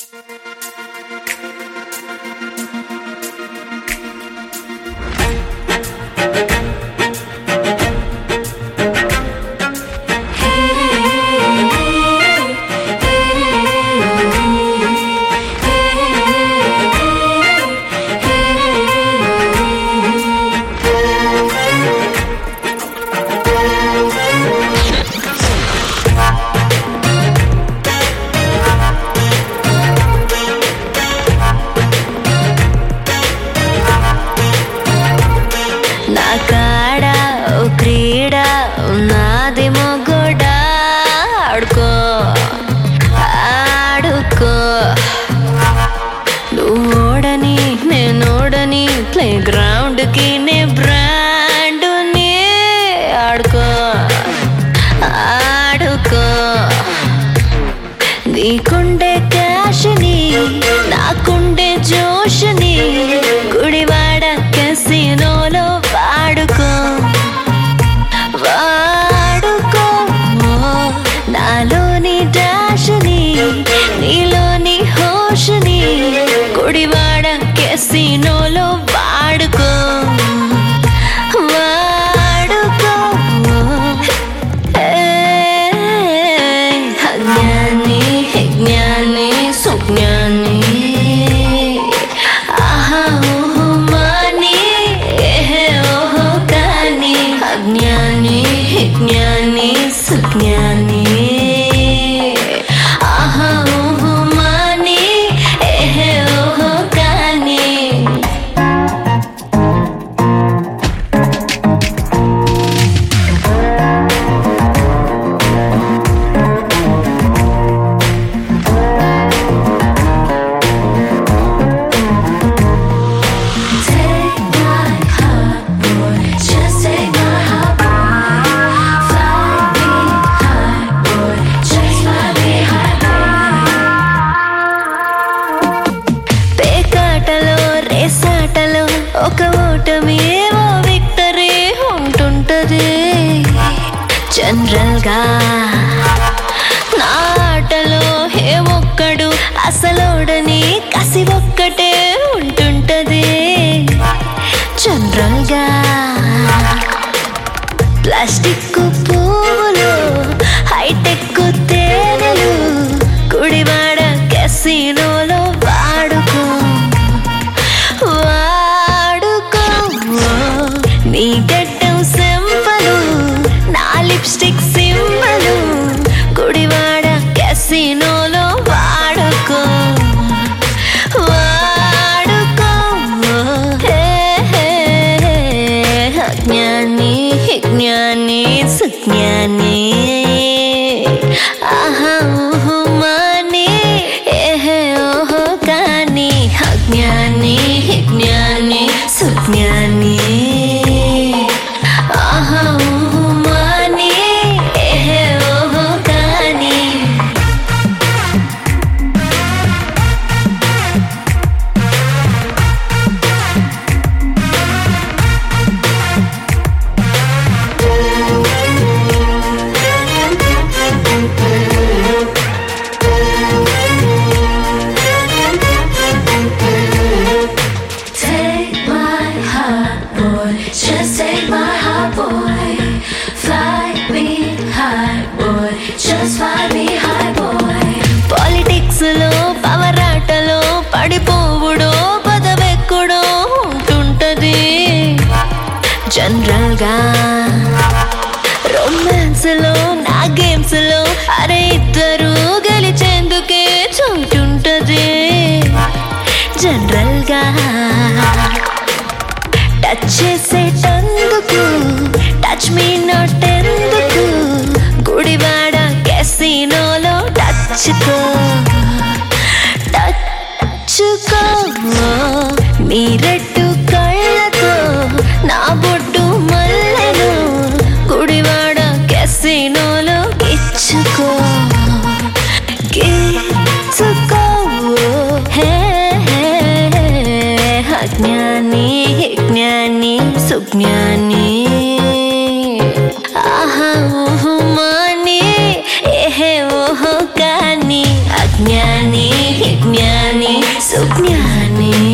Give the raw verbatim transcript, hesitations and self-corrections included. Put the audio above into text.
Play ground కి నే brand ని ఆడుకో ఆడుకో నీకుండే క్యాష్ ని నాకుండే జోష్ ని గుడివాడ కెసినోలో వాడుకో వాడుకో నాలోని డాష్ ని నీలోని హోష్ ని గుడివాడ కెసినోలో వాడుకో వాడుకో అజ్ఞాని జ్ఞాని సుజ్ఞాని ఆహా ఓహో మాని ఓహో కాని అజ్ఞాని జ్ఞాని సుజ్ఞాని ఆహా ఓహో మాని ఓహో కాని ఒక ఓటమి ఓ విక్టరీ ఉంటుంటది జనరల్ గా నా ఆటలో ఏ ఒక్కడు అసలోడని కసి ఒక్కటే ఉంటుంటది జనరల్ గా ప్లాస్టిక్ పువ్వులు హైటెక్ తేనెలు గుడివాడ కెసినోలో వాడుకో నీ గడ్డం సెంపలు నా లిప్స్టిక్ సింబలు గుడివాడ కెసినోలో వాడుకో వాడుకో అజ్ఞాని జ్ఞాని సుజ్ఞాని ఆహా ఓహో మాని ఏహే ఓహో కాని అజ్ఞాని జ్ఞాని సుజ్ఞాని Just take my heart, boy. Fly me high, boy. Just fly me high, boy. Politics lo, పవరాటలో పడిపోవుడో పదవెక్కుడో ఉంటుంటది జనరల్ గా రొమాన్స్ లో నా గేమ్స్ లో అరే ఇద్దరు గెలిచేందుకే చోటుంటది జనరల్ గా టచ్ చేసేటందుకు టచ్ మీ నాట్ ఎందుకు గుడివాడ కెసినోలో టచ్కో టచ్కో నీ రెట్టు కళ్ళతో నా బొట్టు మల్లెను గుడివాడ కెసినోలో గిచ్చుకో గిచ్చుకో హే అజ్ఞాని జ్ఞాని సుజ్ఞాని ఆహా ఓహో మాని ఏహే ఓహో కాని అజ్ఞాని జ్ఞాని Suknyane